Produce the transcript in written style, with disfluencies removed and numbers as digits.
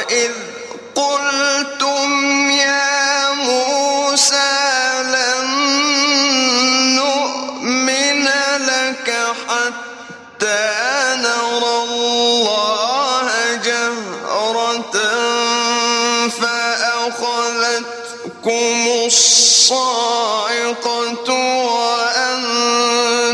وإذ قلتم يا موسى لن نؤمن لك حتى نرى الله جهرة فأخذتكم الصاعقة وأنتم